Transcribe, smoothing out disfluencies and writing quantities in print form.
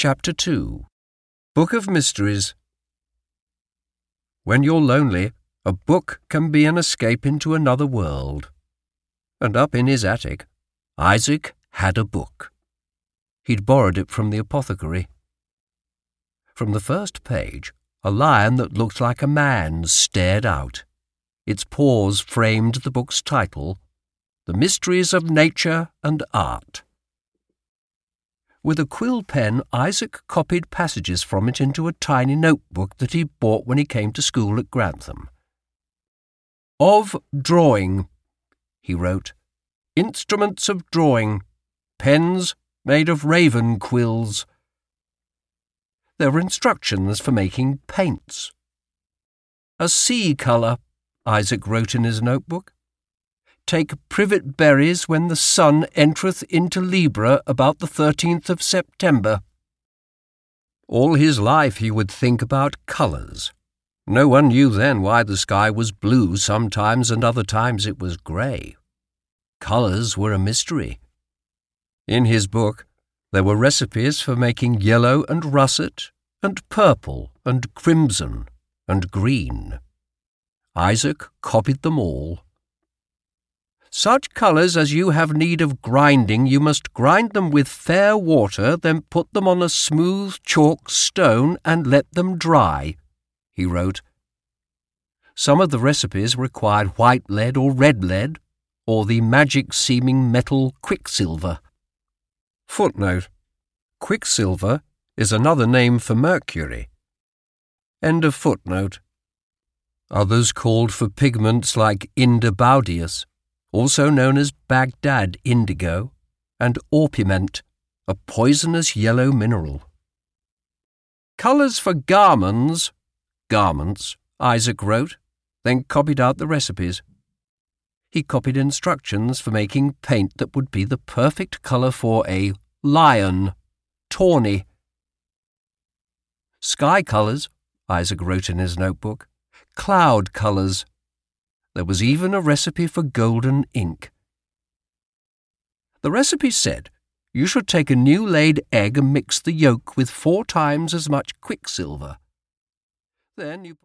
Chapter 2 Book of Mysteries. When you're lonely, a book can be an escape into another world. And up in his attic, Isaac had a book. He'd borrowed it from the apothecary. From the first page, a lion that looked like a man stared out. Its paws framed the book's title, The Mysteries of Nature and Art. With a quill pen, Isaac copied passages from it into a tiny notebook that he bought when he came to school at Grantham. Of drawing, he wrote, instruments of drawing, pens made of raven quills. There were instructions for making paints. A sea colour, Isaac wrote in his notebook. Take privet berries when the sun entereth into Libra about the 13th of September. All his life he would think about colours. No one knew then why the sky was blue sometimes and other times it was grey. Colours were a mystery. In his book there were recipes for making yellow and russet, and purple and crimson and green. Isaac copied them all. Such colours as you have need of grinding, you must grind them with fair water, then put them on a smooth chalk stone and let them dry, he wrote. Some of the recipes required white lead or red lead, or the magic-seeming metal quicksilver. Footnote: Quicksilver is another name for mercury. End of footnote. Others called for pigments like indibaudius, also known as Baghdad indigo, and orpiment, a poisonous yellow mineral. Colours for garments, Isaac wrote, then copied out the recipes. He copied instructions for making paint that would be the perfect colour for a lion, tawny. Sky colours, Isaac wrote in his notebook, cloud colours. There was even a recipe for golden ink. The recipe said you should take a new-laid egg and mix the yolk with 4 times as much quicksilver. Then you